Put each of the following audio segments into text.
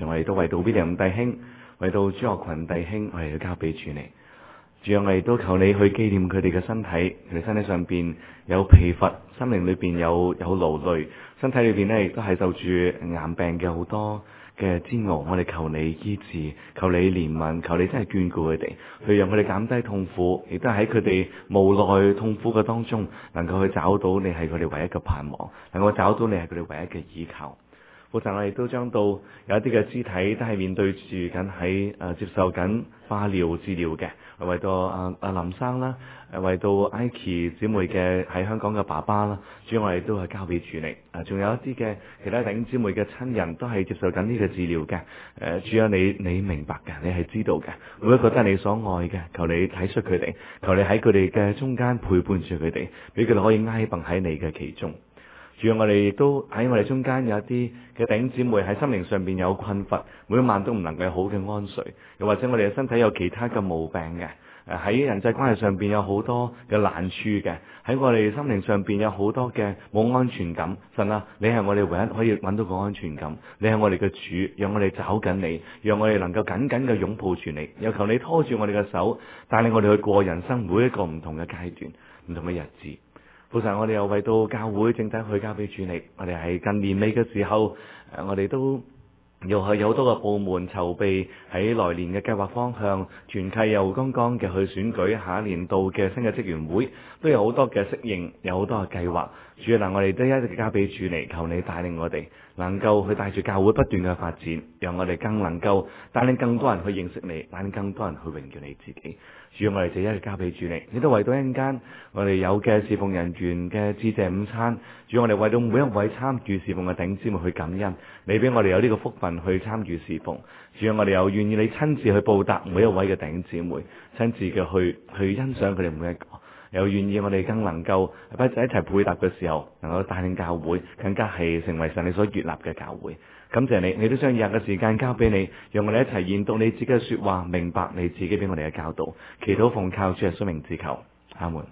我哋都為到William弟兄，為到朱學群弟兄，我哋都交俾主你。主啊，我哋都求你去紀念佢哋嘅身體，佢哋身體上邊有疲乏，心靈裏邊有勞累，身體裏邊咧亦都係受住癌病嘅好多嘅煎熬。我哋求你醫治，求你憐憫，求你真係眷顧佢哋，去讓佢哋減低痛苦，亦都喺佢哋無奈痛苦嘅當中，能夠去找到你係佢哋唯一嘅盼望，能夠找到你係佢哋唯一嘅依靠。好在我哋都將到有一啲嘅肢體都係面對住緊喺接受緊化療治療嘅，為到阿林生啦，為到 Ike 姊妹嘅喺香港嘅爸爸啦，主要我哋都係交俾主你。仲有一啲嘅其他弟兄姊妹嘅親人都係接受緊呢個治療嘅。主啊，你明白嘅，你係知道嘅，每一個都係你所愛嘅，求你體恤佢哋，求你喺佢哋嘅中間陪伴住佢哋，俾佢哋可以挨傍喺你嘅其中。主要我哋亦都喺我哋中間有一啲嘅弟兄姊妹喺心靈上邊有困乏，每一晚都唔能夠好嘅安睡，又或者我哋嘅身體有其他嘅毛病嘅，喺人際關係上邊有好多嘅難處嘅，喺我哋心靈上邊有好多嘅冇安全感。神啊，你係我哋唯一可以揾到個安全感，你係我哋嘅主，讓我哋找緊你，讓我哋能夠緊緊嘅擁抱住你，又求你拖住我哋嘅手，帶領我哋去過人生每一個唔同嘅階段、唔同嘅日子。父神，我哋又為到教會整體去交俾主你。我哋係近年尾嘅時候，我哋都又係有好多個部門籌備喺來年嘅計劃方向，團契又剛剛嘅去選舉下一年度嘅新嘅職員會，都有好多嘅適應，有好多嘅計劃。主啊，我哋都一直交俾主你，求你帶領我哋，能夠去帶住教會不斷嘅發展，讓我哋更能夠帶領更多人去認識你，帶領更多人去榮耀你自己。主啊，我哋就一直交俾主你，你都為到一陣間我哋有嘅侍奉人員嘅致謝午餐。主啊，我哋為到每一位參與侍奉嘅弟兄姊妹去感恩，你俾我哋有呢個福分去參與侍奉。主啊，我哋又願意你親自去報答每一位嘅弟兄姊妹，親自嘅去欣賞佢哋每一個，又願意我哋更能夠一齊配搭嘅時候，能夠帶領教會更加係成為神你所悅納嘅教會。感謝你，你都將以下嘅時間交俾你，讓我哋一齊研讀你自己嘅說話，明白你自己俾我哋嘅教導。祈禱奉靠主耶穌名字求，阿門。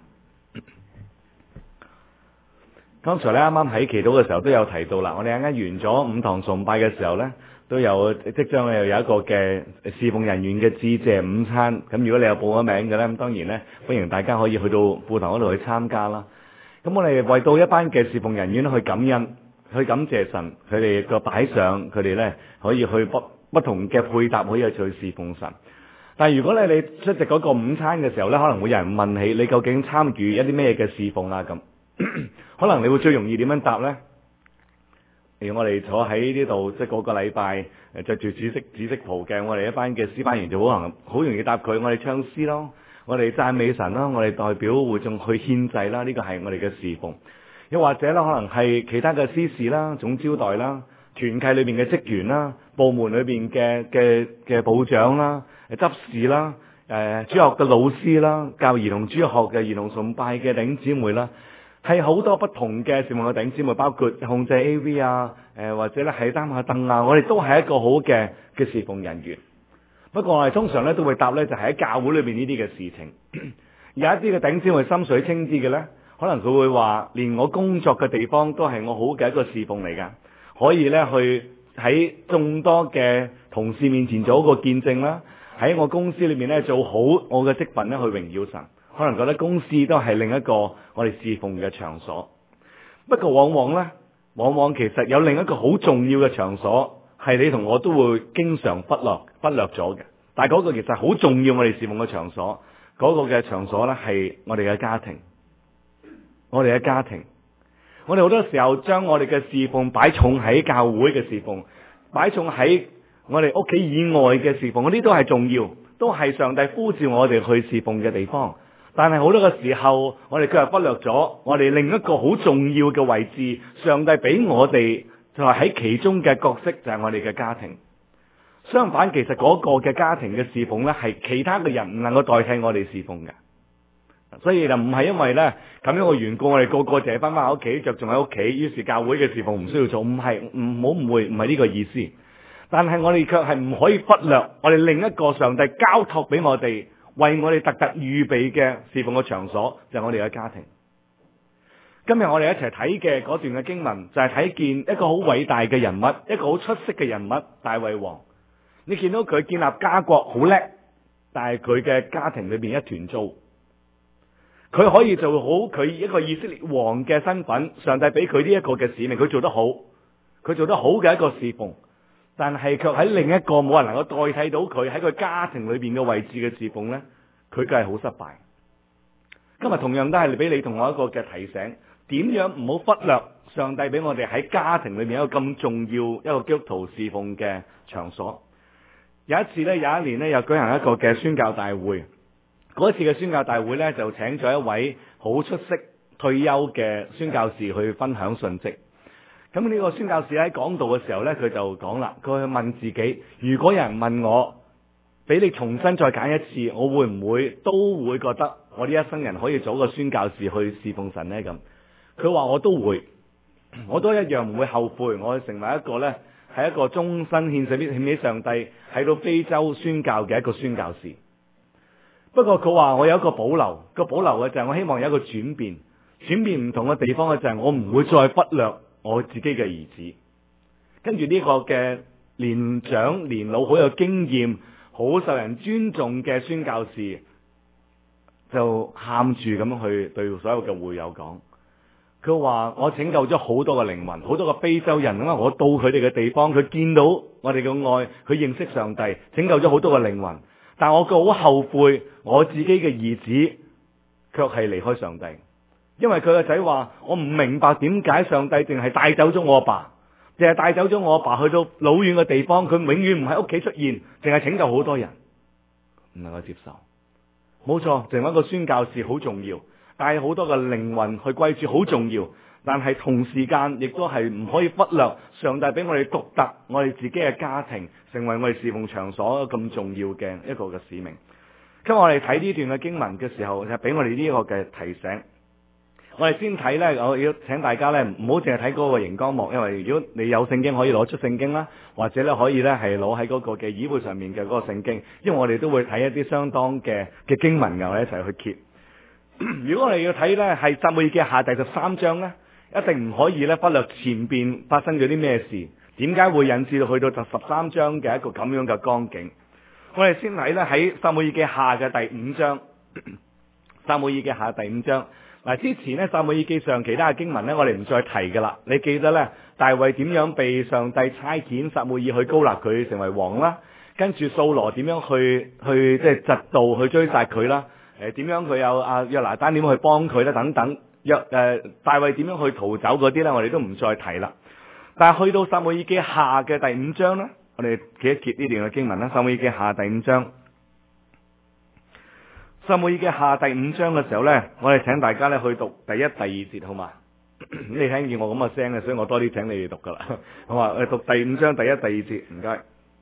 剛才咧啱啱喺祈禱嘅時候都有提到啦，我哋啱啱完咗5堂崇拜嘅時候咧，都有即將又有一個嘅侍奉人員嘅致謝午餐。咁如果你有報咗名嘅咧，咁當然咧歡迎大家可以去到副堂嗰度去參加啦。咁我哋為到一班嘅侍奉人員去感恩。去感謝神，佢哋個擺上，佢哋咧可以去不同嘅配搭，可以去侍奉神。但係如果咧你出席嗰個午餐嘅時候咧，可能會有人問起你究竟參與一啲咩嘅侍奉啊咁。可能你會最容易點樣答咧？例如我哋坐喺呢度，即係個個禮拜着住紫色袍嘅，我哋一班嘅詩班員就可能好容易答佢。我哋唱詩咯，我哋讚美神啦，我哋代表會眾去獻祭啦，呢個係我哋嘅侍奉。又或者啦，可能係其他嘅司事啦、總招待啦、團契裏邊嘅職員啦、部門裏邊嘅部長啦、執事啦、主學嘅老師啦、教兒童主學嘅兒童崇拜嘅弟兄姊妹啦，係好多不同嘅侍奉嘅弟兄姊妹，包括控制 AV 啊，或者咧係擔下凳啊，我哋都係一個好嘅侍奉人員。不過我哋通常咧都會答咧，就係喺教會裏邊呢啲嘅事情。有一啲嘅弟兄姊妹心水清啲嘅咧。可能佢會話，連我工作嘅地方都係我好嘅一個侍奉嚟噶，可以咧去喺眾多嘅同事面前做一個見證啦，喺我公司裏面咧做好我嘅職份咧去榮耀神。可能覺得公司都係另一個我哋侍奉嘅場所。不過往往其實有另一個好重要嘅場所，係你同我都會經常忽略咗嘅。但係嗰個其實好重要，我哋侍奉嘅場所，嗰個嘅場所咧係我哋嘅家庭。我哋嘅家庭，我哋好多時候將我哋嘅侍奉擺重喺教會嘅侍奉，擺重喺我哋屋企以外嘅侍奉，嗰啲都係重要，都係上帝呼召我哋去侍奉嘅地方。但係好多嘅時候，我哋卻係忽略咗我哋另一個好重要嘅位置，上帝俾我哋就係喺其中嘅角色，就係我哋嘅家庭。相反，其實嗰個嘅家庭嘅侍奉咧，係其他嘅人唔能夠代替我哋侍奉嘅。所以就唔係因為咧咁樣嘅緣故，我哋個個淨係翻屋企，着重喺屋企，於是教會嘅侍奉唔需要做，唔好誤會，唔係呢個意思。但係我哋卻係唔可以忽略我哋另一個上帝交託俾我哋，為我哋特預備嘅侍奉嘅場所，就係我哋嘅家庭。 今日我哋一齊睇嘅嗰段嘅經文，就係睇見一個好偉大嘅人物，一個好出色嘅人物，大衛王。你見到佢建立家國好叻，但係佢嘅家庭裏邊一團糟。佢可以做好佢一個以色列王嘅身份，上帝俾佢呢一個嘅使命，佢做得好，佢做得好嘅一個侍奉，但係卻喺另一個冇人能夠代替到佢喺佢家庭裏邊嘅位置嘅侍奉呢，佢梗係好失敗。今日同樣都係俾你同我一個嘅提醒，點樣唔好忽略上帝俾我哋喺家庭裏面一個咁重要一個基督徒侍奉嘅場所。有一次呢，有一年呢，又舉行一個嘅宣教大會。嗰次嘅宣教大會呢，就請咗一位好出色退休嘅宣教士去分享信息。咁呢個宣教士喺講道嘅時候呢，佢就講啦，佢去問自己，如果有人問我，俾你重新再揀一次，我會唔會都會覺得我呢一生人可以做一個宣教士去侍奉神呢？咁佢話我都會，我都一樣唔會後悔，我會成為一個呢，係一個終身獻俾上帝喺到非洲宣教嘅一個宣教士。不過佢話我有一個保留，個保留嘅就係我希望有一個轉變唔同嘅地方嘅就係我唔會再忽略我自己嘅兒子。跟住呢個嘅年長年老好有經驗好受人尊重嘅宣教士就喊住咁樣去對所有嘅會友講，佢話我拯救咗好多個靈魂，好多個非洲人，我到佢哋嘅地方，佢見到我哋嘅愛，佢認識上帝，拯救咗好多個靈魂。但我好後悔，我自己嘅兒子卻係離開上帝，因為佢個仔話我唔明白點解上帝淨係帶走咗我阿爸，淨係帶走咗我阿爸去到老遠嘅地方，佢永遠唔喺屋企出現，淨係拯救好多人，唔能夠接受。冇錯，成為一個宣教士好重要，帶好多嘅靈魂去歸主好重要，但係同時間亦都係唔可以忽略上帝俾我哋獨特我哋自己嘅家庭成為我哋侍奉場所咁重要嘅一個嘅使命。今日我哋睇呢段嘅經文嘅時候，就俾我哋呢個嘅提醒。我哋先睇呢，我要請大家呢唔好淨係睇嗰個熒光幕，因為如果你有聖經可以攞出聖經啦，或者呢可以呢係攞喺嗰個嘅椅背上面嘅嗰個聖經，因為我哋都會睇一啲相當嘅經文嘅，我哋一齊去揭。如果我哋要睇呢係撒母耳記下第13章呢，一定唔可以呢忽略前邊發生咗啲咩事，點解會引致到去到第13章嘅一個咁樣嘅光景。我哋先睇呢喺撒母耳記下嘅第5章，撒母耳記下第5章。嗱，之前呢，撒母耳記上其他嘅經文呢，我哋唔再提噶啦。你記得呢，大衛點樣被上帝差遣撒母耳去膏立佢成為王啦？跟住掃羅點樣去即係嫉妒去追殺佢啦？點樣佢有約拿單點樣去幫佢咧？等等，大衛點樣去逃走嗰啲呢？我哋都唔再提啦。但係去到撒母耳記下嘅第5章呢，我哋揭一揭呢段嘅經文啦。撒母耳記下第5章。撒母耳記下第5章嘅時候呢，我哋請大家呢去讀第1、第2節，好嘛？你聽見我咁嘅聲嘅，所以我多啲請你哋讀噶啦。好嘛？我哋讀第5章第1、第2節，唔該。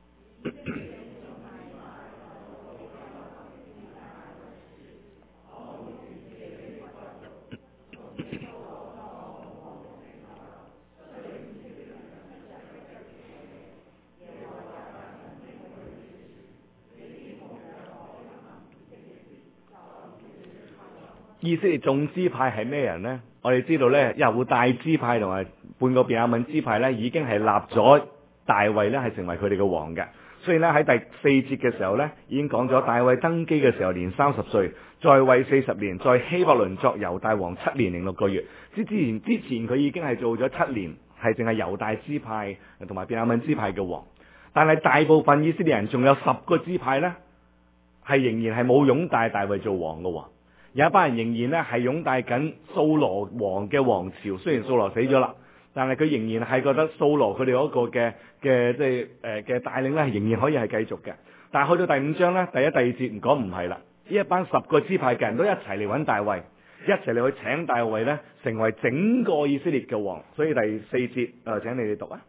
以色列眾支派係咩人呢？我哋知道呢，猶大支派同埋半個便雅憫支派呢，已經係立咗大衛呢係成為佢哋嘅王嘅。所以呢，喺第4節嘅時候呢，已經講咗大衛登基嘅時候年30歲，在位40年，在希伯倫作猶大王7年零6個月。之前佢已經係做咗7年，係淨係猶大支派同埋便雅憫支派嘅王。但係大部分以色列人仲有10個支派呢，係仍然係冇擁戴大衛做王嘅。有一班人仍然咧係擁戴緊掃羅王嘅王朝，雖然掃羅死咗啦，但係佢仍然係覺得掃羅佢哋嗰個嘅即係嘅帶領咧，仍然可以係繼續嘅。但係去到第5章咧，第1、第2節唔講唔係啦，呢一班10個支派嘅人都一齊嚟揾大衛，一齊嚟去請大衛咧成為整個以色列嘅王。所以第4節請你哋讀啊。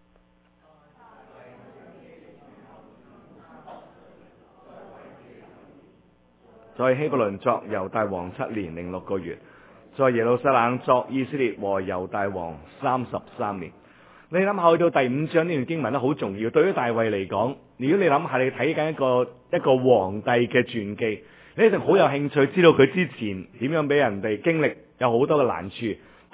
在希伯倫作猶大王7年零6個月，在耶路撒冷作以色列和猶大王33年。你諗下去到第5章呢段經文咧，好重要。對於大衛嚟講，如果你諗下你睇緊一個皇帝嘅傳記，你一定好有興趣知道佢之前點樣俾人哋經歷有好多嘅難處，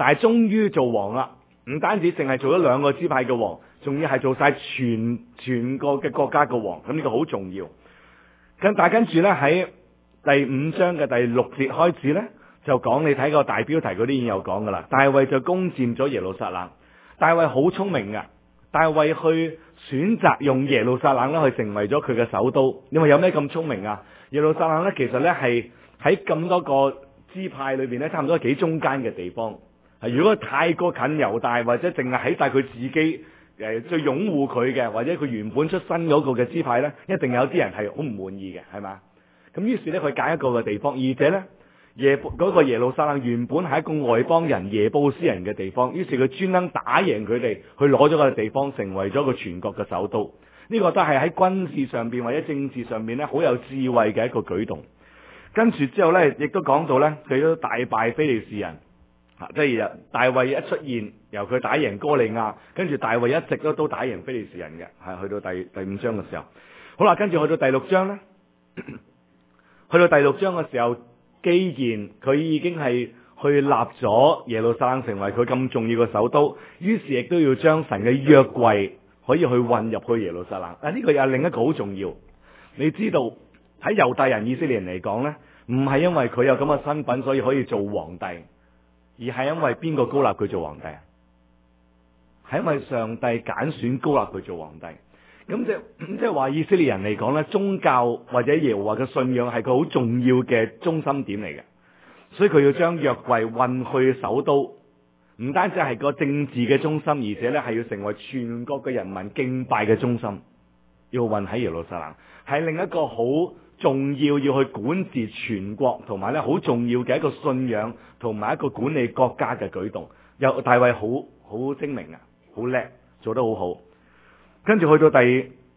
但係終於做王啦，唔單止淨係做咗2個支派嘅王，仲要係做晒全個嘅國家嘅王，咁呢個好重要。但係跟住呢，喺第5章嘅第6節開始呢，就講，你睇個大標題嗰啲已經有講噶啦。大衛就攻佔咗耶路撒冷。大衛好聰明噶，大衛去選擇用耶路撒冷咧去成為咗佢嘅首都。因為有咩咁聰明啊？耶路撒冷呢，其實呢係喺咁多個支派裏邊呢，差唔多幾中間嘅地方。如果太過近猶大，或者淨係喺晒佢自己最擁護佢嘅，或者佢原本出身嗰個嘅支派呢，一定有啲人係好唔滿意嘅，係嘛？咁於是呢，佢揀一個嘅地方，而且呢，嗰個耶路撒冷原本係一個外邦人耶布斯人嘅地方，於是佢專登打贏佢哋，去攞咗個地方，成為咗個全國嘅首都。呢個都係喺軍事上邊或者政治上邊呢，好有智慧嘅一個舉動。跟住之後呢，亦都講到呢，佢都大敗非利士人。即係大衛一出現，由佢打贏哥利亞，跟住大衛一直都打贏非利士人嘅，係去到第5章嘅時候。好啦，跟住去到第6章呢，去到第6章嘅時候，既然佢已經係去立咗耶路撒冷成為佢咁重要嘅首都，於是亦都要將神嘅約櫃可以去運入去耶路撒冷。呢個又係另一個好重要。你知道喺猶大人以色列人嚟講呢，唔係因為佢有咁嘅身份所以可以做皇帝。而係因為邊個高立佢做皇帝啊？係因為上帝揀選高立佢做皇帝。咁即係話以色列人嚟講呢，宗教或者耶和華嘅信仰係個好重要嘅中心點嚟嘅。所以佢要將約櫃運去首都，唔單止係個政治嘅中心，而且呢係要成為全國嘅人民敬拜嘅中心，要運喺耶路撒冷，係另一個好重要要去管治全國，同埋咧好重要嘅一個信仰，同埋一個管理國家嘅舉動。有大衛好精明啊，好叻，做得好好。跟住去到第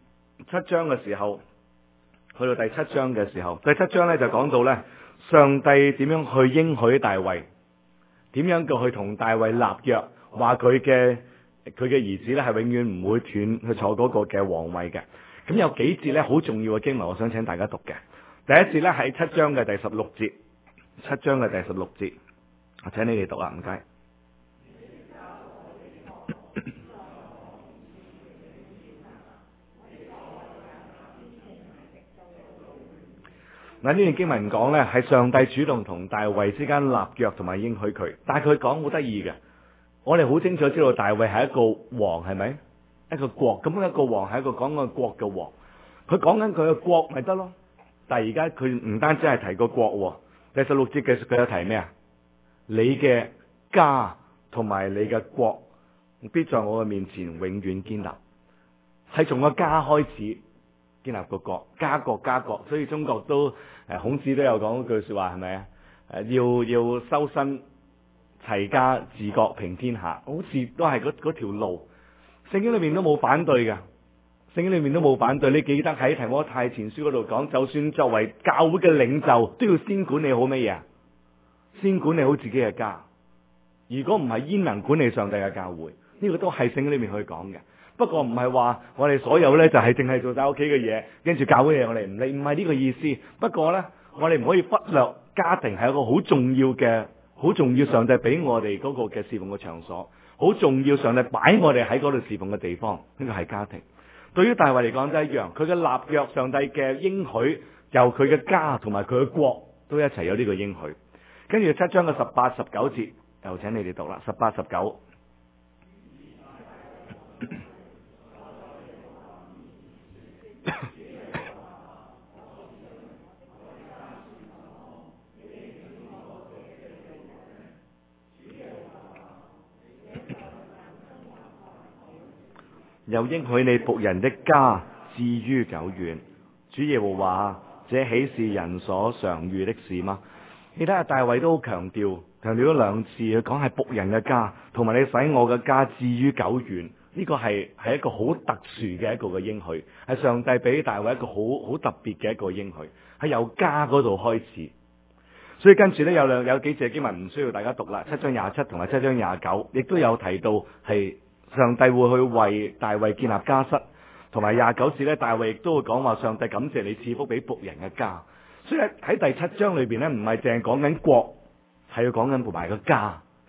7章嘅時候，第7章咧就講到咧，上帝點樣去應許大衛，點樣嘅去同大衛立約，話佢嘅兒子咧係永遠唔會斷去坐嗰個嘅皇位嘅。咁有幾節咧好重要嘅經文，我想請大家讀嘅。第一節咧係7章嘅第16節，7章嘅第16節，我請你哋讀啊，唔該。嗱，呢段經文講咧係上帝主動同大衛之間立約同埋應許佢，但係佢講好得意嘅，我哋好清楚知道大衛係一個王，係咪？一個國，咁一個王係一個講個國嘅王，佢講緊佢嘅國咪得咯。但係而家佢唔單止係提個國，第16節嘅佢有提咩啊？你嘅家同埋你嘅國必在我嘅面前永遠堅立，係從個家開始建立個國，家國。所以中國都孔子都有講一句說話，係咪啊？要修身齊家治國平天下，好似都係嗰條路。聖經裏面都冇反對嘅，你記得喺提摩太前書嗰度講，就算作為教會嘅領袖，都要先管理好乜嘢啊？先管理好自己嘅家。如果唔係，焉能管理上帝嘅教會？呢個都係聖經裏面去講嘅。不過唔係話我哋所有呢就係淨係做晒屋企嘅嘢，跟住教會嘢我哋唔理，唔係呢個意思。不過呢，我哋唔可以忽略家庭係一個好重要上帝俾我哋嗰個嘅侍奉嘅場所。好重要，上帝擺我哋喺嗰度侍奉嘅地方，呢個係家庭。對於大衛嚟講都一樣，佢嘅立約，上帝嘅應許，由佢嘅家同埋佢嘅國都一齊有呢個應許。跟住7章嘅18、19節，又請你哋讀啦，18、19。又應許你僕人的家至於久遠。主耶和華，這豈是人所常遇的事嗎？你睇下大衛都好強調咗2次，佢講係僕人嘅家，同埋你使我嘅家至於久遠。呢個係一個好特殊嘅一個嘅應許，係上帝俾大衛一個好特別嘅一個應許，係由家嗰度開始。所以跟住呢，有幾節經文唔需要大家讀啦，7章27同埋7章29，亦都有提到係上帝會去為大衛建立家室，同埋29節呢，大衛亦都會講話上帝感謝你賜福俾僕人嘅家。所以喺第7章裏邊呢，唔係淨係講緊國，係要講緊埋個家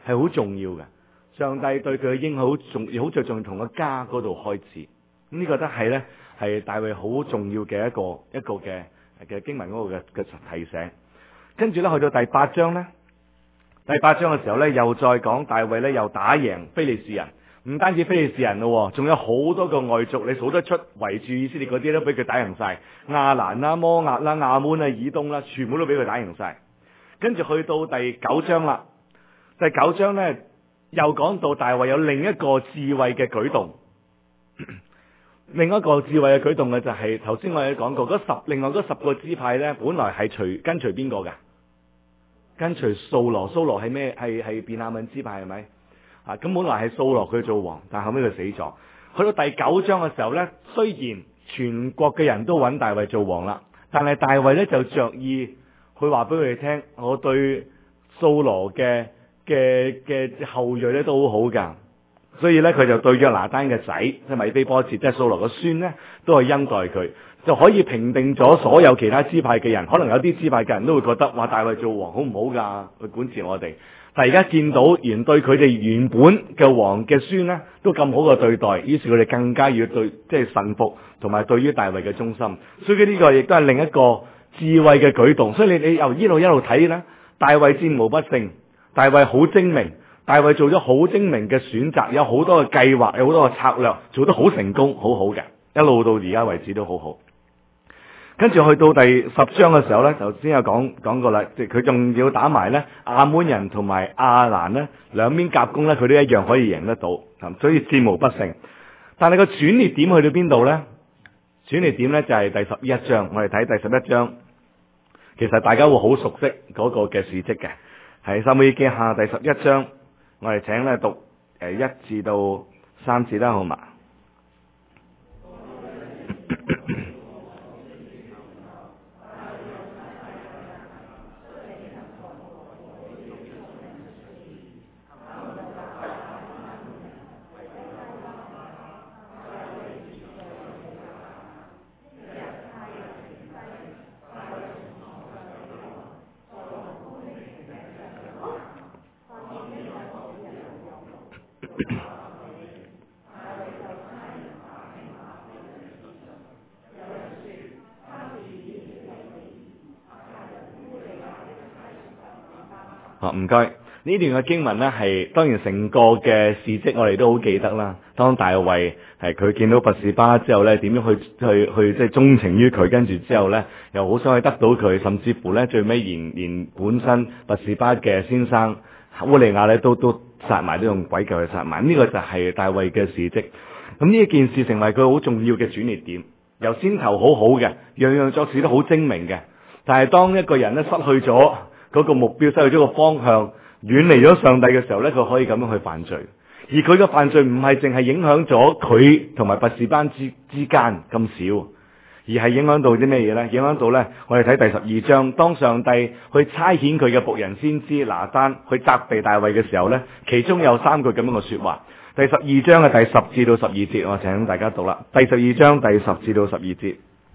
係好重要嘅。上帝對佢嘅應許好着重從個家嗰度開始。咁呢個都係咧係大衛好重要嘅一個嘅經文嗰個嘅提醒。跟住咧去到第8章咧，第8章嘅時候咧又再講大衛咧又打贏非利士人。唔單止非利士人咯，仲有好多個外族，你數得出圍住以色列嗰啲都俾佢打贏晒，亞蘭啦、摩押啦、亞捫啦、以東啦，全部都俾佢打贏晒。跟住去到第9章啦，第9章咧又講到大衛有另一個智慧嘅舉動，另一個智慧嘅舉動嘅就係頭先我哋講過另外嗰10個支派咧，本來係跟隨邊個噶？跟隨掃羅。掃羅係咩？係便雅憫支派係咪？咁本來係掃羅佢做王，但後尾佢死咗。去到第9章嘅時候呢，雖然全國嘅人都揾大衛做王啦，但係大衛呢就着意去話俾佢哋聽，我對掃羅嘅後裔呢都好好噶。所以呢，佢就對約拿單嘅仔即係米非波設，即係掃羅嘅孫呢，都係恩待佢，就可以平定咗所有其他支派嘅人。可能有啲支派嘅人都會覺得，哇，大衛做王好唔好噶？去管治我哋。但而家見到原對佢哋原本嘅王嘅孫呢，都咁好嘅對待，於是佢哋更加要對即係臣服，同埋對於大衛嘅忠心。所以呢個亦都係另一個智慧嘅舉動。所以你由一路睇呢，大衛戰無不勝，大衛好精明，大衛做咗好精明嘅選擇，有好多嘅計劃，有好多嘅策略，做得好成功，好好嘅，一路到而家為止都好好。跟住去到第10章嘅時候呢，頭先有講過啦，即係佢仲要打埋呢亞捫人同埋亞蘭呢兩邊夾攻呢，佢都一樣可以贏得到，所以戰無不勝。但係個轉捩點去到邊度呢？轉捩點呢就係第11章，我哋睇第11章，其實大家會好熟悉嗰個嘅事蹟嘅，係撒母耳記下第11章，我哋請呢讀1至到3節啦，好嘛？唔該，呢段嘅經文呢係當然成個嘅事蹟我哋都好記得啦。當大衛係佢見到拔示巴之後呢，點樣去即係鍾情於佢，跟住之後呢又好想去得到佢，甚至乎呢最尾連本身拔示巴嘅先生烏利亞呢都殺埋，都用詭計去殺埋。呢個就係大衛嘅事蹟。咁呢一件事成為佢好重要嘅轉捩點，由先頭好好嘅，樣樣作事都好精明嘅，但係當一個人呢失去咗嗰個目標，失去咗個方向，遠離咗上帝嘅時候呢，佢可以咁樣去犯罪。而佢嘅犯罪唔係淨係影響咗佢同埋拔示巴之間咁少，而係影響到啲咩嘢呢？影響到呢，我哋睇第12章，當上帝去差遣佢嘅僕人先知拿單去責備大衛嘅時候呢，其中有3句咁樣嘅說話。第12章嘅第10至到12節，我請大家讀啦。第12章第10至到12節。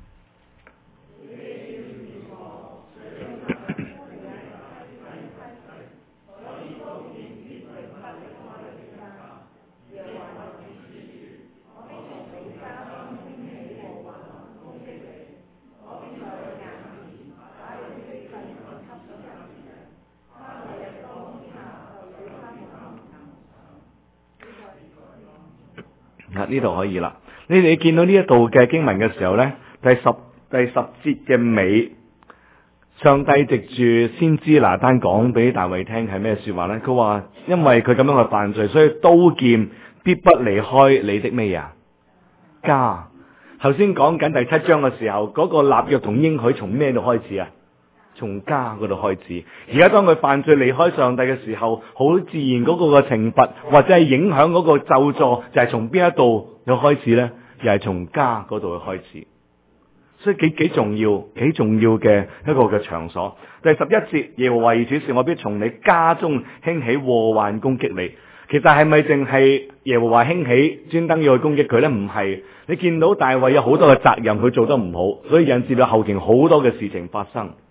呢度可以啦。你哋見到呢一度嘅經文嘅時候呢，第十節嘅尾，上帝藉住先知拿單講俾大衛聽係咩說話呢？佢話因為佢咁樣去犯罪，所以刀劍必不離開你的咩啊家。頭先講緊第7章嘅時候，嗰個立約同應許從咩度開始啊？從家嗰度開始。而家當佢犯罪離開上帝嘅時候，好自然嗰個嘅懲罰或者係影響嗰個咒詛，就係從邊一度又開始呢？又係從家嗰度去開始。所以幾重要嘅一個嘅場所。第11節，耶和華如此說，我必從你家中興起禍患攻擊你。其實係咪淨係耶和華興起專登要去攻擊佢呢？唔係，你見到大衛有好多嘅責任佢做得唔好，所以引致到後期好多嘅事情發生。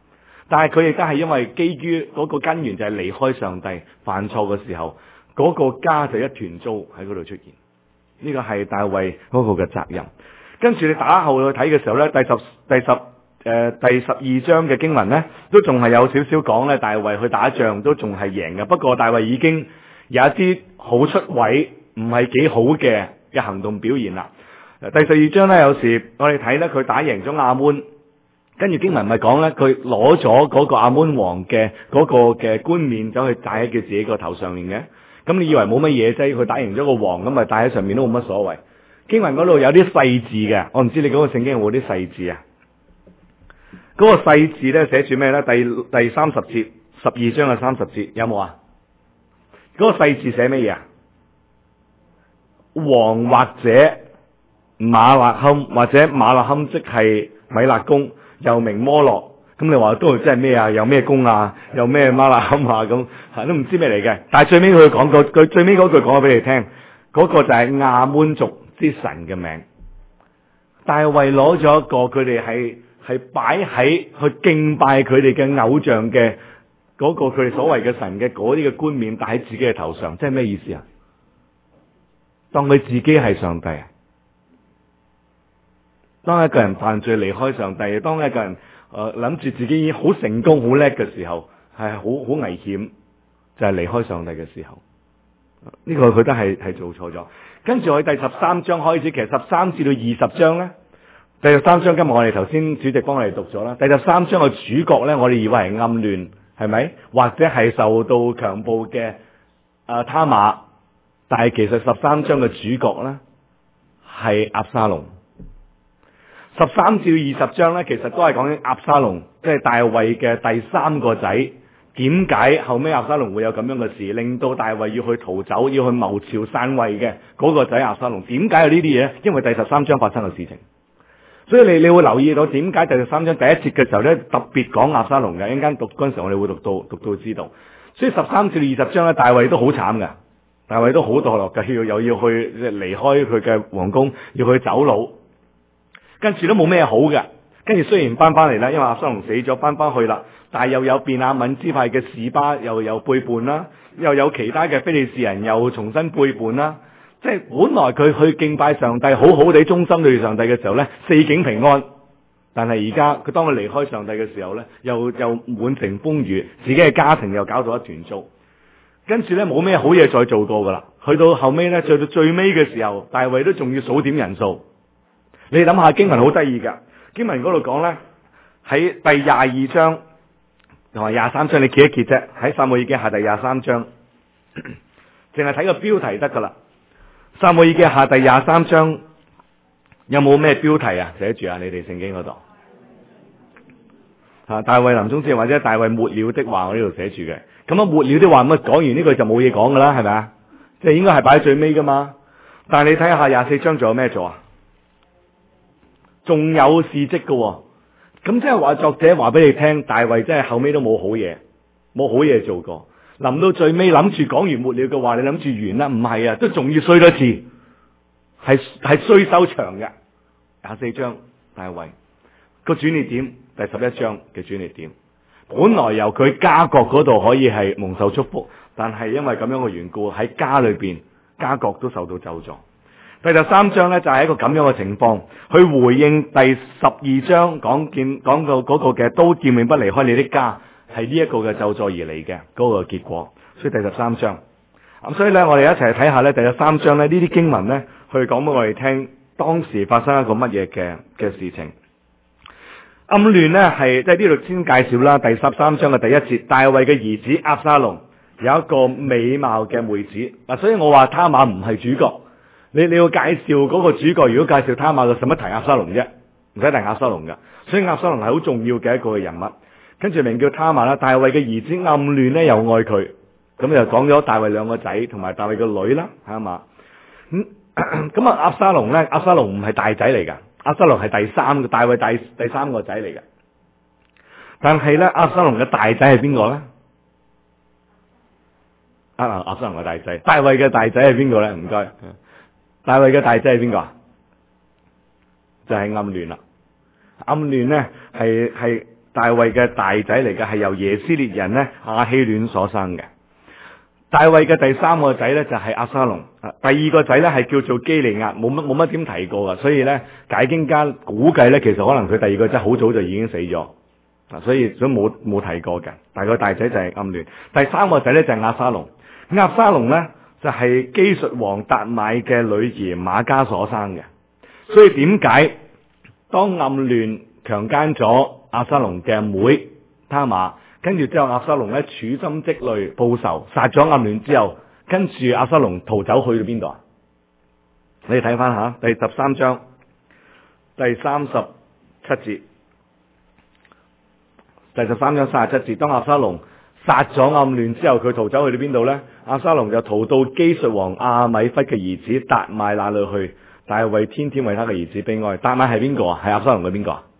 但係佢亦都係因為基於嗰個根源就係離開上帝犯錯嘅時候，嗰個家就一團糟喺嗰度出現。呢個係大衛嗰個嘅責任。跟住你打後去睇嘅時候咧，第十二章嘅經文咧，都仲係有少少講咧，大衛去打仗都仲係贏嘅。不過大衛已經有一啲好出位，唔係幾好嘅行動表現啦。第12章咧，有時我哋睇咧，佢打贏咗亞捫，跟住經文咪講咧，佢攞咗嗰個亞捫王嘅嗰個嘅冠冕走去戴喺佢自己個頭上面嘅。咁你以為冇乜嘢啫？佢打贏咗個王，咁咪戴喺上面都冇乜所謂。經文嗰度有啲細字嘅，我唔知你嗰個聖經有冇啲細字啊？嗰個細字咧寫住咩咧？第30節，12章嘅30節有冇啊？嗰個細字寫乜嘢啊？王或者馬勒堪，或者馬勒堪即係米勒公，又名摩洛。咁你話都係真係咩啊？有咩公啊？有咩馬勒堪啊？咁都唔知咩嚟嘅。但係最尾佢講過，佢最尾嗰句講咗俾你聽，嗰個就係亞捫族之神嘅名。大衛攞咗一個佢哋係擺喺去敬拜佢哋嘅偶像嘅嗰個佢哋所謂嘅神嘅嗰啲嘅冠冕戴喺自己嘅頭上，即係咩意思啊？當佢自己係上帝啊！當一個人犯罪離開上帝，當一個人諗住自己已經好成功好叻嘅時候，係好危險，就係離開上帝嘅時候。呢個佢都係做錯咗。跟住我喺第13章開始，其實13至到20章咧，第13章今日我哋頭先主席幫我哋讀咗啦。第13章嘅主角咧，我哋以為係暗嫩，係咪？或者係受到強暴嘅他瑪，但係其實13章嘅主角咧係押沙龍。13至20章咧，其實都係講緊押沙龍，即係大衛嘅第3個仔。點解後尾押沙龍會有咁樣嘅事，令到大衛要去逃走，要去謀朝篡位嘅嗰個仔押沙龍？點解有呢啲嘢？因為第13章發生嘅事情。所以你會留意到點解第13章第一節嘅時候咧，特別講押沙龍嘅。一陣間讀嗰陣時，我哋會讀到知道。所以13至20章咧，大衛都好慘嘅，大衛都好墮落嘅，又要去離開佢嘅皇宮，要去走佬，跟住都冇咩好嘅。跟住雖然翻嚟啦，因為押沙龍死咗，翻去啦，但係又有便雅憫支派嘅示巴又有背叛啦，又有其他嘅非利士人又重新背叛啦。即係本來佢去敬拜上帝，好好地忠心對上帝嘅時候咧，四境平安。但係而家佢當佢離開上帝嘅時候咧，又滿城風雨，自己嘅家庭又搞到一團糟。跟住咧冇咩好嘢再做過噶啦。去到後尾咧，去到最尾嘅時候，大衛都仲要數點人數。你諗下經文好得意噶。經文嗰度講咧，喺第22章同埋23章，你揭一揭啫。喺撒母耳記下第23章，淨係睇個標題得噶啦。撒母耳記下第23章有冇咩標題啊？寫住啊，你哋聖經嗰度大衛臨終之前或者大衛末了的話，我呢度寫住嘅。咁末了的話，咁講完呢句就冇嘢講噶啦，係咪啊？即係應該係擺喺最尾噶嘛。但係你睇下24章仲有咩做啊？仲有事蹟嘅，咁即係話作者話俾你聽，大衛真係後尾都冇好嘢做過。臨到最尾諗住講完末了嘅話，你諗住完啦？唔係啊，都仲要衰多次，係衰收場嘅。24章大衛個轉捩點，第11章嘅轉捩點，本來由佢家國嗰度可以係蒙受祝福，但係因為咁樣嘅緣故，喺家裏邊家國都受到咒詛。第13章咧就係一個咁樣嘅情況，去回應第12章講到嗰個嘅都見永不離開你的家，係呢一個嘅咒詛而嚟嘅嗰個結果。所以第13章，咁所以咧我哋一齊睇下咧第13章咧呢啲經文咧去講俾我哋聽，當時發生一個乜嘢嘅事情。暗嫩咧係即係呢度先介紹啦。第13章嘅第一節，大衛嘅兒子押沙龍有一個美貌嘅妹子嗱，所以我話他瑪唔係主角。你要介紹嗰個主角，如果介紹他瑪就使乜提押沙龍啫？唔使提押沙龍噶。所以押沙龍係好重要嘅一個人物。跟住名叫他瑪啦，大衛嘅兒子暗嫩咧又愛佢，咁就講咗大衛兩個仔同埋大衛個女啦，係嘛？咁押沙龍咧，押沙龍唔係大仔嚟噶，押沙龍係第三個，大衛第三個仔嚟嘅。但係咧，押沙龍嘅大仔係邊個咧？押沙龍嘅大仔，大衛嘅大仔係邊個咧？唔該。大衛嘅大仔係邊個啊？就係暗嫩啦。暗嫩咧係大衛嘅大仔嚟嘅，係由耶斯列人咧亞希暖所生嘅。大衛嘅第三個仔咧就係押沙龍，第二個仔咧係叫做基利押，冇乜點提過噶，所以咧解經家估計咧其實可能佢第二個仔好早就已經死咗，所以冇提過嘅。但係個大仔就係暗嫩，第三個仔咧就係押沙龍，押沙龍咧就係基述王達買嘅女兒瑪迦所生嘅，所以點解當暗嫩強姦咗押沙龍嘅妹他瑪？跟住之後，押沙龍咧處心積慮報仇，殺咗暗嫩之後，跟住押沙龍逃走去到邊度啊？你哋睇翻下第13章第37節，第13章37節，當押沙龍殺咗暗嫩之後，佢逃走去到邊度呢？押沙龍就逃到基述王亞米弗嘅兒子達買那裏去，大衛天天為他嘅兒子悲哀。達買係邊個啊？係押沙龍嘅邊個啊？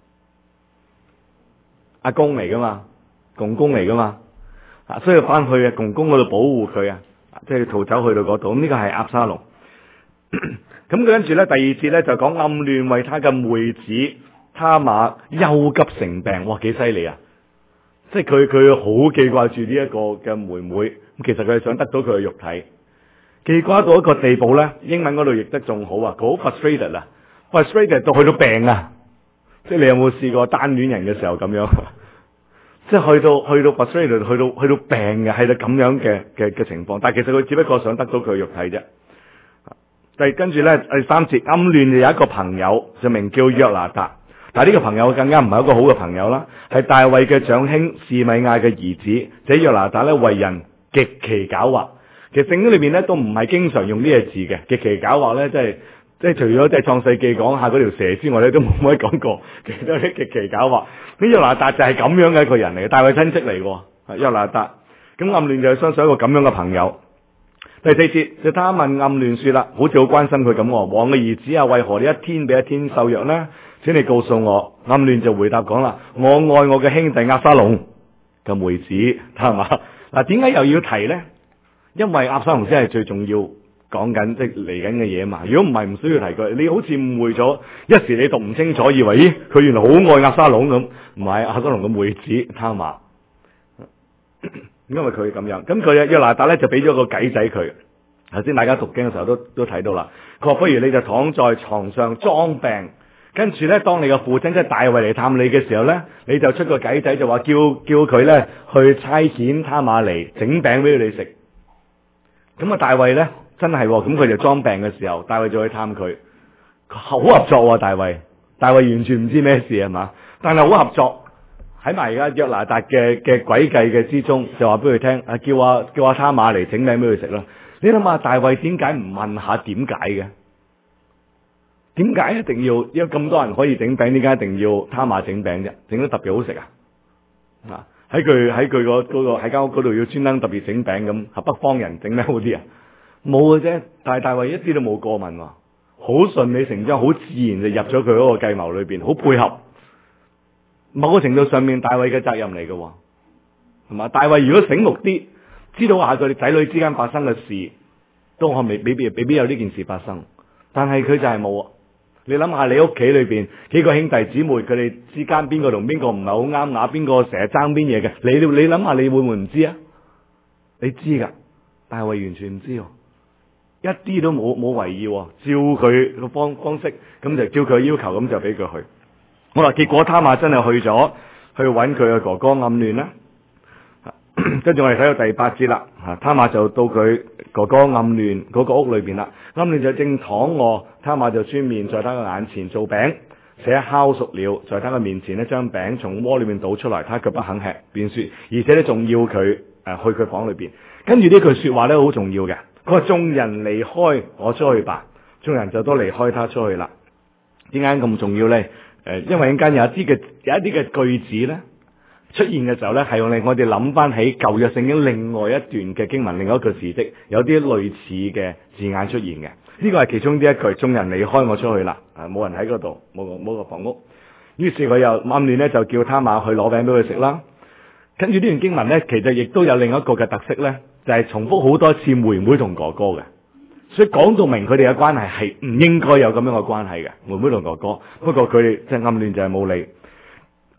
阿公嚟噶嘛？公公嚟噶嘛？所以翻去公公嗰度保護佢啊，即係逃走去到嗰度。咁呢個係押沙龍。咁佢跟住咧，第二節咧就講暗嫩為他嘅妹子他瑪憂急成病。哇，幾犀利啊！即係佢好記掛住呢一個嘅妹妹。咁其實佢係想得到佢嘅肉體，記掛到一個地步咧。英文嗰度譯得仲好啊，佢好 frustrated 啊 ，frustrated 到去到病啊！即係你有冇試過單戀人嘅時候咁樣？即係去到 frustrated，去到病嘅，係到咁樣嘅情況。但係其實佢只不過想得到佢嘅肉體啫。跟住咧第三節，暗嫩就有一個朋友就名叫約拿達，但係呢個朋友更加唔係一個好嘅朋友啦，係大衛嘅長兄示米亞嘅兒子。這約拿達咧為人極其狡猾。其實聖經裏邊咧都唔係經常用呢個字嘅，極其狡猾咧，即係除咗即係創世記講下嗰條蛇之外咧，都冇乜講過。其實都係極其狡猾。呢約拿達就係咁樣嘅一個人嚟嘅，大衛親戚嚟嘅。約拿達咁暗嫩就相信一個咁樣嘅朋友。第四節就他問暗嫩說啦，好似好關心佢咁。王嘅兒子啊，為何你一天比一天瘦弱呢？請你告訴我。暗嫩就回答講啦，我愛我嘅兄弟押沙龍嘅妹子，係嘛？嗱，點解又要提呢？因為押沙龍先係最重要講緊即係嚟緊嘅嘢嘛。如果唔係，唔需要提佢。你好似誤會咗，一時你讀唔清楚，以為咦佢原來好愛押沙龍咁，唔係押沙龍嘅妹子他瑪。因為佢咁樣，咁佢約拿達咧就俾咗個計仔佢。頭先大家讀經嘅時候都睇到啦。佢話不如你就躺在床上裝病，跟住咧當你嘅父親即係大衛嚟探你嘅時候咧，你就出個計仔就話叫佢咧去差遣他瑪嚟整餅俾你食。咁啊大衛咧真係，咁佢就裝病嘅時候，大衛就去探佢，好合作啊大衛完全唔知咩事係嘛，但係好合作。喺埋而家約拿達嘅詭計嘅之中，就話俾佢聽，叫阿他瑪嚟整餅俾佢食啦。你諗下，大衛點解唔問下點解嘅？點解一定要因為咁多人可以整餅，點解一定要他瑪整餅啫？整得特別好食啊！喺佢嗰個喺間屋嗰度要專登特別整餅咁，係北方人整得好啲啊？冇嘅啫，但係大衛一啲都冇過問，好順理成章，好自然就入咗佢嗰個計謀裏邊，好配合。某個程度上面，大衛嘅責任嚟嘅，係嘛？大衛如果醒目啲，知道下佢哋仔女之間發生嘅事，都可未必有呢件事發生。但係佢就係冇。你諗下，你屋企裏邊幾個兄弟姊妹，佢哋之間邊個同邊個唔係好啱牙，邊個成日爭邊嘢嘅？你諗下，你會唔會唔知啊？你知噶，大衛完全唔知，一啲都冇懷疑，照佢個方式，咁就照佢要求，咁就俾佢去。好啦，結果他瑪真係去咗去揾佢嘅哥哥暗嫩啦。跟住我哋睇到第8節啦，他瑪就到佢哥哥暗嫩嗰個屋裏邊啦。暗嫩就正躺臥，他瑪就專面在他嘅眼前做餅，且烤熟了，在他嘅面前呢，將餅從鍋裏面倒出來，他卻不肯吃，便說，而且咧仲要佢去佢房裏邊。跟住呢句說話咧好重要嘅，佢話眾人離開我出去吧，眾人就都離開他出去啦。點解咁重要咧？因為陣間有一啲嘅句子咧出現嘅時候咧，係用嚟我哋諗翻起舊約聖經另外一段嘅經文，另外一個事蹟，有啲類似嘅字眼出現嘅。呢個係其中呢一句，眾人離開我出去啦，冇人喺嗰度，冇個房屋。於是佢又暗嫩咧就叫他瑪去攞餅俾佢食啦。跟住呢段經文咧，其實亦都有另一個嘅特色咧，就係重複好多次妹妹同哥哥嘅。所以講到明佢哋嘅關係係唔應該有咁樣嘅關係嘅，妹妹同哥哥。不過佢哋即係暗嫩就係冇理。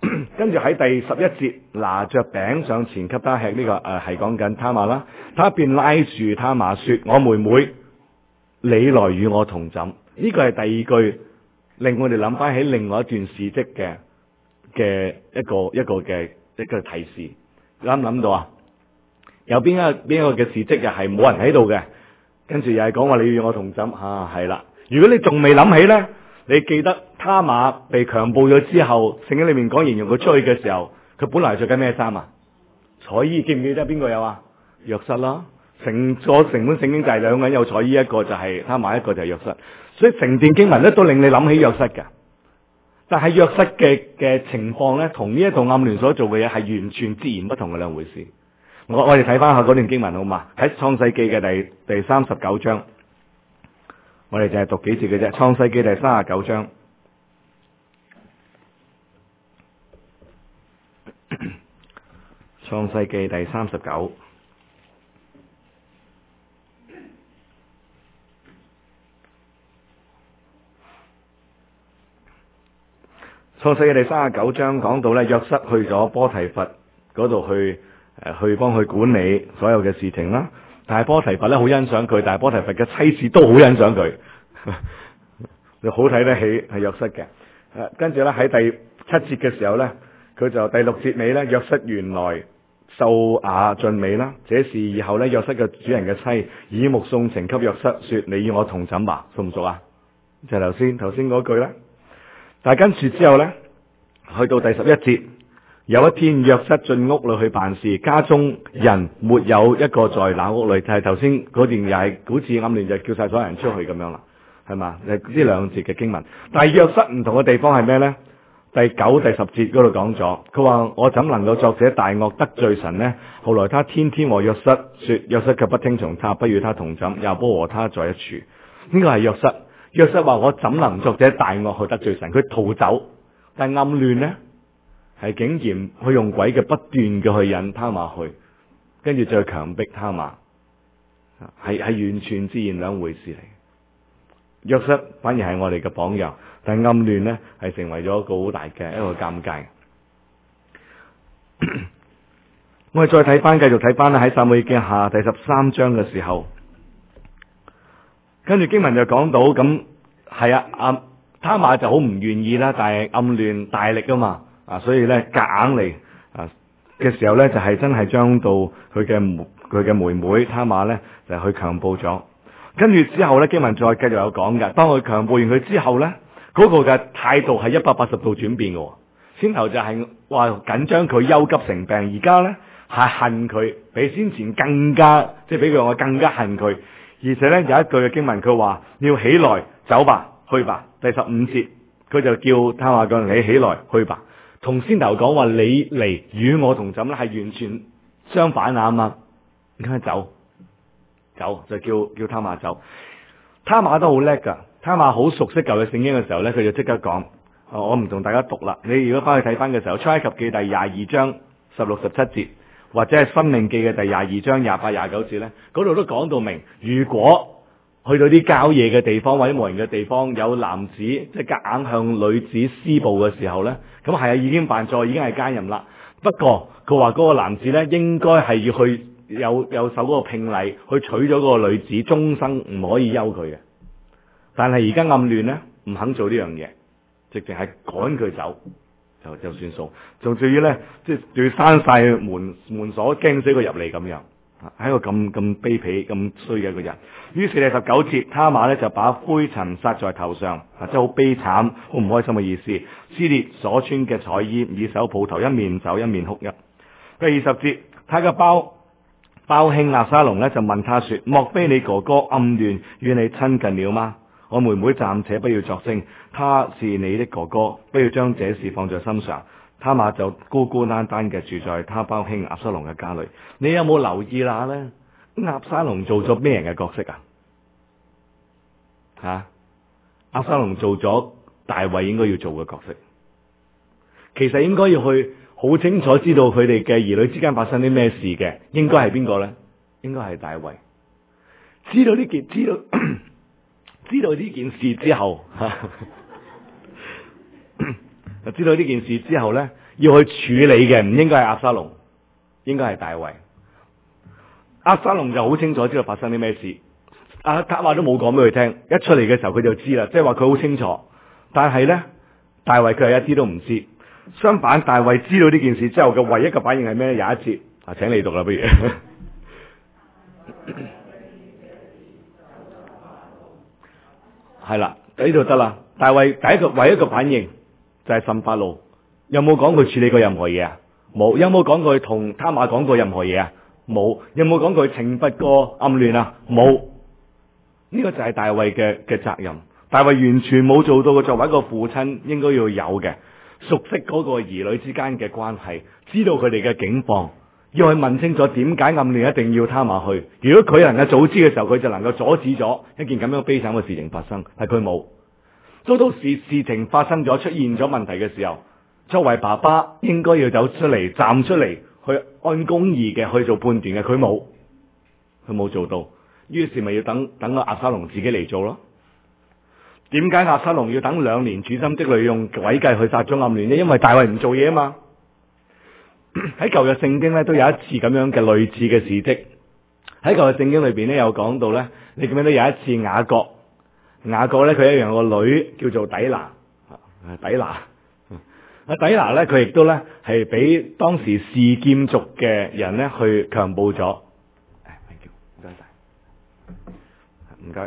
跟住喺第11節，拿着餅上前給他吃，呢、個係講緊他瑪啦。他便拉住他瑪說：我妹妹，你來與我同枕。呢個係第二句，令我哋諗翻起另外一段事蹟嘅一個提示。諗唔諗到啊？有邊一個嘅事蹟又係冇人喺度嘅，跟住又係講話你要與我同枕係啦。如果你仲未諗起呢，你記得他瑪被強暴咗之後，聖經裏面講形容佢出去嘅時候，佢本來着緊咩衫啊？彩衣，記唔記得邊個有啊？約瑟啦，成本聖經就係兩個人有彩衣，一個就係他瑪，一個就係約瑟。所以成段經文咧都令你諗起約瑟嘅。但係約瑟嘅情況咧，同呢一度暗聯所做嘅嘢係完全截然不同嘅兩回事。我哋睇翻下嗰段經文好嘛？喺創世記嘅第39章。我哋就係讀幾節嘅啫，《創世記》第39章，《創世記》第39，《創世記》第39章講到咧，約瑟去咗波提乏嗰度去幫佢管理所有嘅事情啦。但係波提乏咧好欣賞佢，但係波提乏嘅妻子都好欣賞佢，你好睇得起係約瑟嘅。跟住咧喺第7節嘅時候咧，佢就第6節尾咧，約瑟原來秀雅俊美啦。這是以後咧約瑟嘅主人嘅妻以目送情給約瑟，說你與我同枕吧，熟唔熟啊？就係頭先嗰句啦。但係跟住之後咧，去到第11節。有一天，約瑟進屋裏去辦事，家中人沒有一個在那屋裏，就係頭先嗰段又係好似暗戀就叫晒所有人出去咁樣啦，係嘛？呢兩節嘅經文，但係約瑟唔同嘅地方係咩呢？第9、第10節嗰度講咗，佢話我怎能夠作這大惡得罪神呢？後來他天天和約瑟說，約瑟卻不聽從他，不與他同枕，也不和他在一處。呢個係約瑟。約瑟話我怎能作這大惡去得罪神？佢逃走，但係暗戀呢？係竟然去用鬼嘅不斷嘅去引他瑪去，跟住再強迫他瑪，係完全自然兩回事嚟。約瑟反而係我哋嘅榜樣，但係暗戀呢係成為咗一個好大嘅一個尷尬。我哋再繼續睇翻喺撒母耳記下第13章嘅時候，跟住經文就講到咁係他瑪就好唔願意啦，但係暗戀大力啊嘛。所以咧夾硬嚟嘅時候咧，就係真係將到佢嘅妹妹他瑪咧就去強暴咗。跟住之後咧，經文再繼續有講嘅，當佢強暴完佢之後咧，嗰個嘅態度係180度轉變嘅。先頭就係話緊張佢憂急成病，而家咧係恨佢，比先前更加比佢我更加恨佢。而且咧有一句嘅經文，佢話你要起來走吧，去吧。第15節佢就叫他瑪講你起來去吧。同先頭講話你嚟與我同枕咧，係完全相反啊嘛！你睇下走就叫他瑪走，他瑪都好叻噶，他瑪好熟悉舊嘅聖經嘅時候咧，佢就即刻講：我唔同大家讀啦，你如果翻去睇翻嘅時候，出埃及記第22章16、17節，或者係申命記嘅第22章28、29節咧，嗰度都講到明，如果去到啲郊野嘅地方或者無人嘅地方，有男子即係夾硬向女子施暴嘅時候呢，咁係已經犯錯，已經係奸淫啦。不過佢話嗰個男子呢，應該係要去有受嗰個聘禮去娶咗嗰個女子，終生唔可以休佢嘅。但係而家暗戀呢，唔肯做呢樣嘢，直情係趕佢走就算數，仲至於呢，即係仲要閂晒門鎖，驚死佢入嚟咁樣。係一個咁卑鄙、咁衰嘅一個人。於是第19節，他瑪咧就把灰塵撒在頭上，即係好悲慘、好唔開心嘅意思。撕裂所穿嘅彩衣，以手抱頭，一面走一面哭泣。第20節，他嘅胞兄押沙龍咧就問他說：莫非你哥哥暗戀與你親近了嗎？我妹妹暫且不要作聲，他是你的哥哥，不要將這事放在心上。他瑪就孤孤單單嘅住在他胞兄押沙龍嘅家裏。你有冇留意啦呢？押沙龍做咗咩人嘅角色啊？押沙龍做咗大衛應該要做嘅角色。其實應該要去好清楚知道佢哋嘅兒女之間發生啲咩事嘅，應該係邊個呢？應該係大衛。知道呢件事之後，知道呢件事之後呢， 要去處理嘅唔應該係押沙龍，應該係大衛。押沙龍就好清楚知道發生啲咩事，塔瑪都冇講俾佢聽，一出嚟嘅時候佢就知啦，即係話佢好清楚。但係咧，大衛佢係一啲都唔知。相反，大衛知道呢件事之後嘅唯一嘅反應係咩咧？廿一節啊，請你讀啦，不如係啦，呢度得啦。大衛唯一嘅反應就係甚發怒。有冇講佢處理過任何嘢啊？冇。有冇講佢同他瑪講過任何嘢啊？冇。有冇講佢懲罰過暗亂啊？冇。呢個就係大衛嘅責任。大衛完全冇做到佢作為一個父親應該要有嘅，熟悉嗰個兒女之間嘅關係，知道佢哋嘅境況，要去問清楚點解暗亂一定要他瑪去。如果佢能夠早知嘅時候，佢就能夠阻止咗一件咁樣悲慘嘅事情發生。但佢冇。到事情發生咗，出現咗問題嘅時候，作為爸爸應該要走出嚟，站出嚟去按公義嘅去做判斷嘅，佢冇做到。於是咪要等個押沙龍自己嚟做咯。點解押沙龍要等2年處心積慮用詭計去殺咗暗亂呢？因為大衛唔做嘢啊嘛。喺舊約聖經咧都有一次咁樣嘅類似嘅事蹟。喺舊約聖經裏邊咧有講到咧，你記唔記得有一次雅各咧佢一樣個女叫做底拿。底拿咧佢亦都咧係俾當時示劍族嘅人咧去強暴咗。唔該晒，唔該。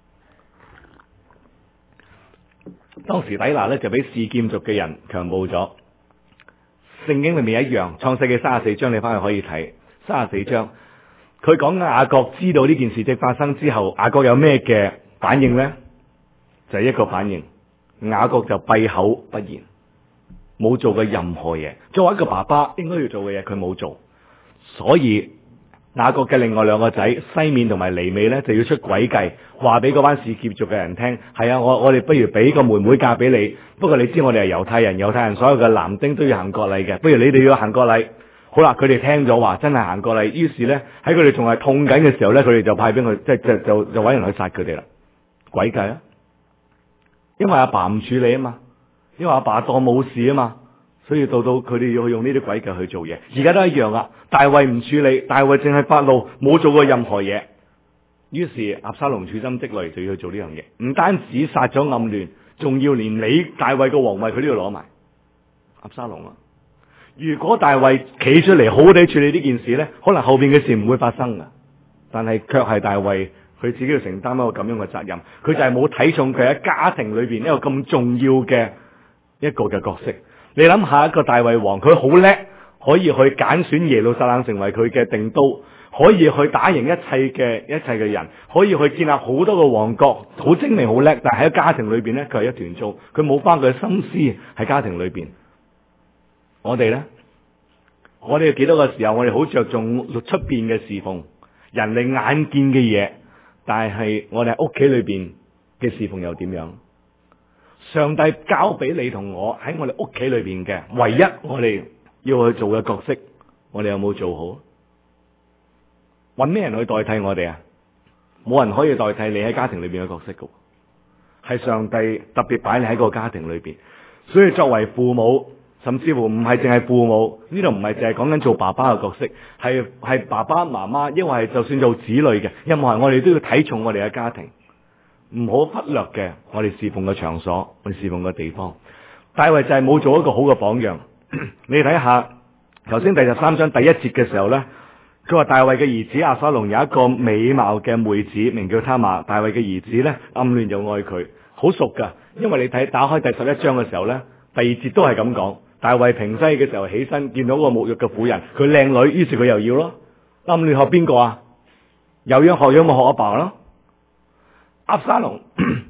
當時底拿咧就俾示劍族嘅人強暴咗。聖經裏面一樣，創世記34章你翻去可以睇34章。佢講雅各知道呢件事情發生之後，雅各有咩嘅反應呢？就係一個反應，雅各就閉口不言，冇做過任何嘢。作為一個爸爸應該要做嘅嘢，佢冇做。所以雅各嘅另外2個仔西面同埋尼美咧就要出詭計，話俾嗰班示劍族嘅人聽，係啊，我哋不如俾個妹妹嫁俾你。不過你知我哋係猶太人所有嘅男丁都要行割禮嘅，不如你哋要行割禮。好啦，佢哋聽咗話真係行割禮，於是咧喺佢哋仲係痛緊嘅時候咧，佢哋就派兵去，就搵人去殺佢哋啦。詭計啊！因為阿爸唔處理啊嘛，因為阿爸當冇事啊嘛，所以到佢哋要去用呢啲詭計去做嘢。而家都一樣啊，大衛唔處理，大衛淨係發怒，冇做過任何嘢。於是押沙龍處心積慮就要去做呢樣嘢，唔單止殺咗暗亂，仲要連你大衛嘅皇位佢都要攞埋。押沙龍啊！如果大衛企出嚟好好地處理呢件事呢，可能後邊嘅事唔會發生噶。但係卻係大衛佢自己要承擔一個咁樣嘅責任，佢就係冇睇重佢喺家庭裏邊一個咁重要嘅一個嘅角色。你諗下一個大衛王，佢好叻，可以去揀選耶路撒冷成為佢嘅定都，可以去打贏一切嘅人，可以去建立好多個王國，好精明好叻。但係喺家庭裏邊呢，佢係一團糟，佢冇翻佢嘅心思喺家庭裏邊。我哋呢，我哋幾多個時候，我哋好着重出邊嘅侍奉，人哋眼見嘅嘢，但係我哋喺屋企裏邊嘅侍奉又點樣？上帝交俾你同我喺我哋屋企裏邊嘅唯一我哋要去做嘅角色，我哋有冇做好？搵咩人去代替我哋啊？冇人可以代替你喺家庭裏邊嘅角色噶，係上帝特別擺你喺個家庭裏邊。所以作為父母，甚至乎唔係淨係父母，呢度唔係淨係講緊做爸爸嘅角色，係爸爸媽媽，因為就算做子女嘅，任何人我哋都要睇重我哋嘅家庭，唔好忽略嘅我哋侍奉嘅場所，我哋侍奉嘅地方。大衛就係冇做一個好嘅榜樣。你睇下頭先第13章第1節嘅時候呢，佢話大衛嘅兒子押沙龍有一個美貌嘅妹子，名叫他瑪。大衛嘅兒子呢，暗亂就愛佢，好熟噶。因為你睇打開第11章嘅時候呢，第2節都係咁講。大衛平西嘅時候起身，見到個沐浴嘅婦人，佢靚女，於是佢又要咯。暗亂學邊個啊？有樣學樣咪學阿爸咯。押沙龍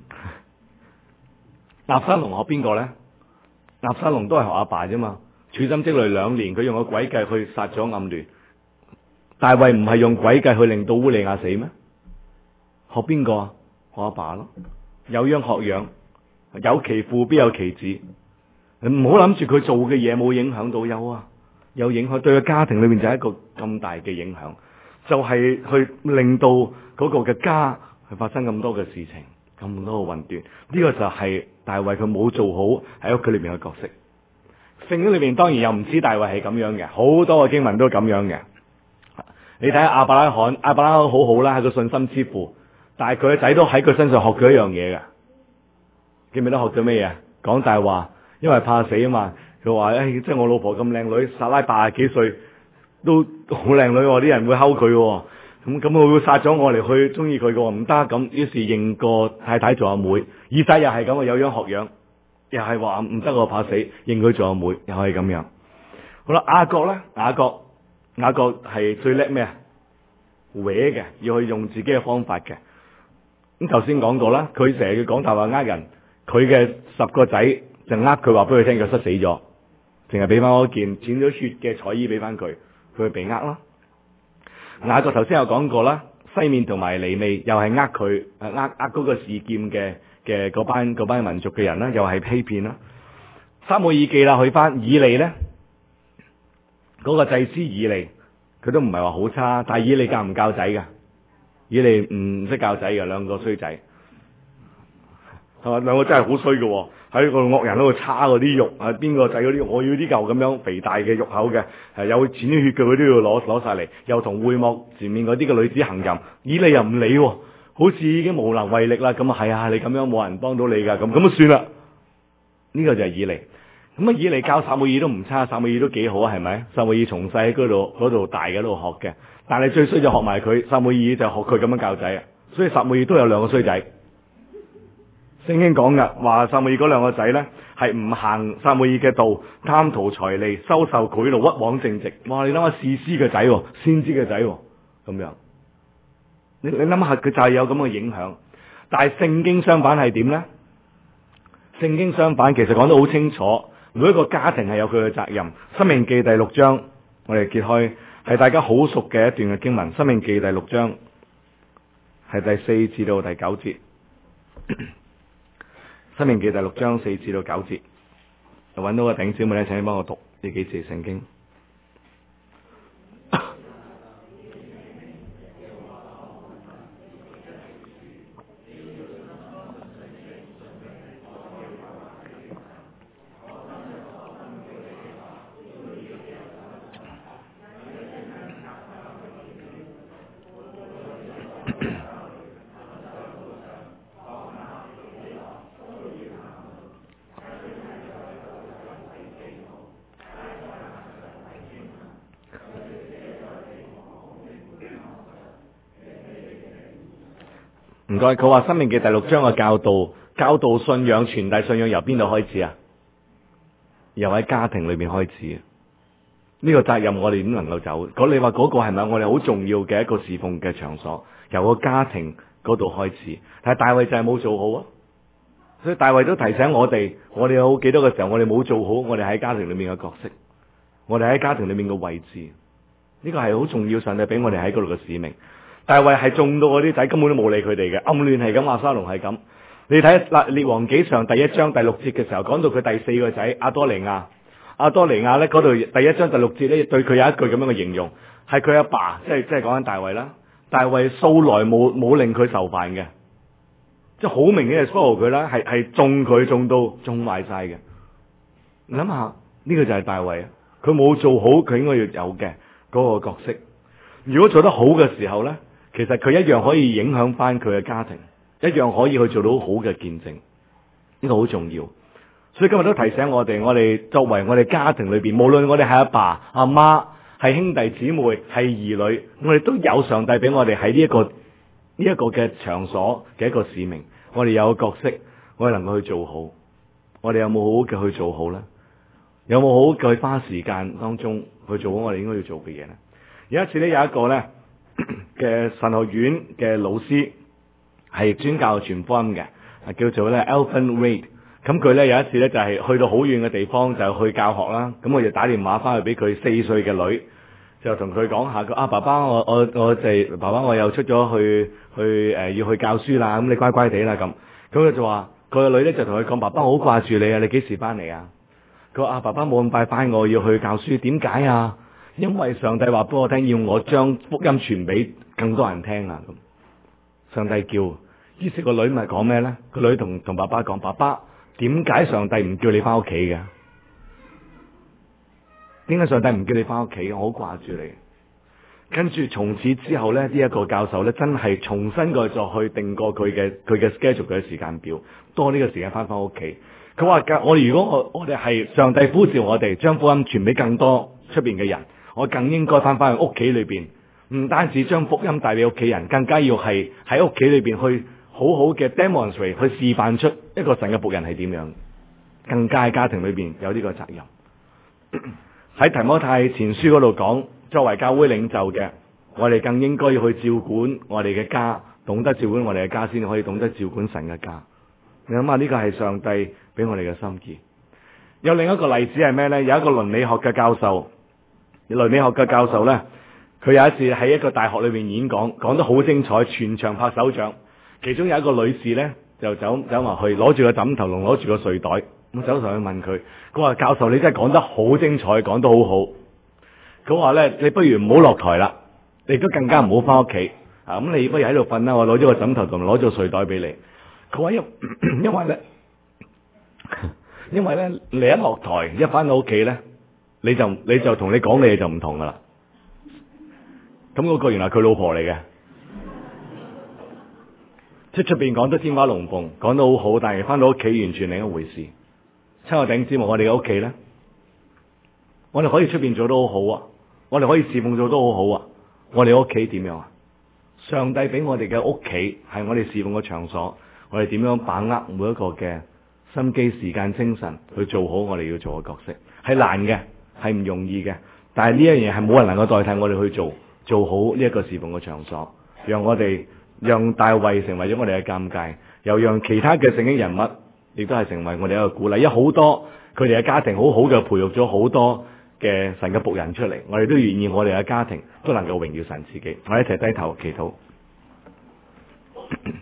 學邊個咧？押沙龍都係學阿爸啫嘛。處心積慮2年，佢用個詭計去殺咗暗亂。大衛唔係用詭計去令到烏利亞死咩？學邊個啊？學阿爸咯。有樣學樣，有其父必有其子。唔好諗住佢做嘅嘢冇影響到，有影響，對個家庭裏面就係一個咁大嘅影響，就係去令到嗰個嘅家去發生咁多嘅事情，咁多嘅混亂。呢個就係大衛佢冇做好喺屋企裏面嘅角色。 聖經裏面當然又唔止大衛係咁樣嘅，好多嘅經文都係咁樣嘅。你睇下亞伯拉罕好好啦，係個信心之父，但係佢嘅仔都喺佢身上學咗一樣嘢嘅。記唔記得學咗咩嘢？講大話，因為怕死啊嘛。佢話即係我老婆咁靚女，撒拉80幾歲都好靚女，啲人會溝佢。咁我會殺咗我嚟去中意佢嘅，唔得咁。於是認個太太做阿妹。以撒又係咁啊，有樣學樣，又係話唔得，我怕死，認佢做阿妹，又係咁樣。好啦，雅各咧，雅各係最叻咩啊？搲嘅，要去用自己嘅方法嘅。咁頭先講過啦，佢成日要講大話呃人，佢嘅10個仔就呃佢話俾佢聽佢失死咗，淨係俾翻嗰件濺咗血嘅彩衣俾翻佢，佢被呃啦。雅各頭先有講過啦，西面同埋尼未又係呃佢，嗰個示劍嘅嗰班民族嘅人啦，又係欺騙啦。撒母耳記啦，去翻以利咧，嗰個祭司以利，佢都唔係話好差，但係以利教唔教仔噶？以利唔識教仔嘅，兩個衰仔，係嘛？兩個真係好衰嘅，喺個惡人嗰度叉嗰啲肉，邊個仔嗰啲，我要啲嚿咁樣肥大嘅肉口嘅，有濺咗血嘅，佢都要攞晒嚟，又同會幕前面嗰啲嘅女子行淫，以利又唔理，好似已經無能為力啦。咁係啊，你咁樣冇人幫到你噶，咁就算啦。呢個就係以利。咁以利教撒母耳都唔差，撒母耳都幾好啊，係咪？撒母耳從細喺嗰度大嘅度學嘅，但係最衰就學埋佢，撒母耳就學佢咁樣教仔啊。所以撒母耳都有兩個衰仔。聖經講噶話，撒母耳嗰兩個仔咧係唔行撒母耳嘅道，貪圖財利，收受賄賂，屈枉正直。哇！你諗下，士師嘅仔，先知嘅仔，咁樣，你諗下，佢就係有咁嘅影響。但係聖經相反係點咧？聖經相反，其實講得好清楚。每一個家庭係有佢嘅責任。申命記第6章，我哋揭開係大家好熟嘅一段嘅經文。申命記第6章係第4至到第9節。申命記第6章4至到9節，就揾到個頂小妹咧，請你幫我讀呢幾節聖經。唔該，佢話申命記第6章嘅教導信仰、傳遞信仰由邊度開始啊？由喺家庭裏面開始。呢個責任我哋點能夠走？你話嗰個係咪我哋好重要嘅一個侍奉嘅場所？由個家庭嗰度開始。但係大衛就係冇做好啊！所以大衛都提醒我哋有幾多個時候我哋冇做好我哋喺家庭裏面嘅角色，我哋喺家庭裏面嘅位置。呢個係好重要，上帝俾我哋喺嗰度嘅使命。大衛係中到嗰啲仔根本都冇理佢哋嘅，暗戀係咁，押沙龍係咁。你睇嗱列王紀上第1章第6節嘅時候，講到佢第4個仔亞多尼亞咧，嗰度第1章第6節咧，對佢有一句咁樣嘅形容，係佢阿爸，即係講緊大衛啦。大衛素來冇令佢受煩嘅，即係好明顯係 follow 佢啦，係中佢中到中壞晒嘅。你諗下呢個就係大衛，佢冇做好佢應該要有嘅嗰個角色。如果做得好嘅時候咧，其實佢一樣可以影響翻佢嘅家庭，一樣可以去做到好嘅見證，呢個好重要。所以今日都提醒我哋作為我哋家庭裏邊，無論我哋係阿爸阿媽，係兄弟姊妹，係兒女，我哋都有上帝俾我哋喺呢一個嘅場所嘅一個使命，我哋有個角色，我哋能夠去做好。我哋有冇好好嘅去做好咧？有冇好好嘅去花時間當中去做好我哋應該要做嘅嘢咧？有一次咧，有一個咧嘅神學院嘅老師係專教傳福音嘅，叫做咧 Alvin Reid。咁佢咧有一次咧就係去到好遠嘅地方就去教學啦。咁我就打電話翻去俾佢4歲嘅女，就同佢講下佢爸爸我爸爸我又出咗去要去教書啦。咁你乖乖地啦咁。咁佢就話佢個女咧就同佢講，爸爸我好掛住你啊，你幾時翻嚟啊？佢話爸爸冇咁快翻，我要去教書。點解啊？因為上帝話俾我聽，要我將福音傳俾更多人聽啊！咁上帝叫，於是個女咪講咩咧？個女同爸爸講：爸爸，點解上帝唔叫你翻屋企嘅？ 點解上帝唔叫你翻屋企？我好掛住你。跟住從此之後咧，呢一個教授咧真係重新再去定過佢嘅schedule 嘅時間表，多呢個時間翻屋企。佢話我哋如果我哋係上帝呼召我哋將福音傳俾更多出邊嘅人，我更應該翻去屋企裏邊，唔單止將福音帶俾屋企人，更加要係喺屋企裏邊去好好嘅 demonstrate 去示範出一個神嘅僕人係點樣，更加喺家庭裏邊有呢個責任。喺提摩太前書嗰度講，作為教會領袖嘅，我哋更應該要去照管我哋嘅家，懂得照管我哋嘅家先可以懂得照管神嘅家。你諗下呢個係上帝俾我哋嘅心意。有另一個例子係咩呢？有一個倫理學嘅教授，倫理學嘅教授呢，佢有一次喺一個大學裏面演講，講得好精彩，全場拍手掌。其中有一個女士呢，就走埋去，攞住個枕頭同攞住個睡袋，咁走上去問佢，佢話教授你真係講得好精彩，講得好好。佢話呢，你不如唔好落台啦，你都更加唔好翻屋企啊！咁你不如喺度瞓啦，我攞咗個枕頭同攞咗個睡袋俾你。佢話因為咧，你一落台一翻到屋企咧，你就同你講嘅嘢就唔同噶啦。咁嗰個原來佢老婆嚟嘅，即係出邊講得天花龍鳳，講得好好，但係翻到屋企完全另一回事。親愛弟兄姊妹，我哋嘅屋企咧，我哋可以出邊做得好好啊，我哋可以侍奉做得好好啊。我哋屋企點樣啊？上帝俾我哋嘅屋企係我哋侍奉嘅場所，我哋點樣把握每一個嘅心機、時間、精神去做好我哋要做嘅角色，係難嘅，係唔容易嘅。但係呢一樣嘢係冇人能夠代替我哋去做好呢一個侍奉嘅場所，讓大衛成為咗我哋嘅鑑戒，又讓其他嘅聖經人物亦都係成為我哋一個鼓勵。因為好多佢哋嘅家庭好好嘅培育咗好多嘅神嘅僕人出嚟，我哋都願意我哋嘅家庭都能夠榮耀神自己。我哋一齊低頭祈禱。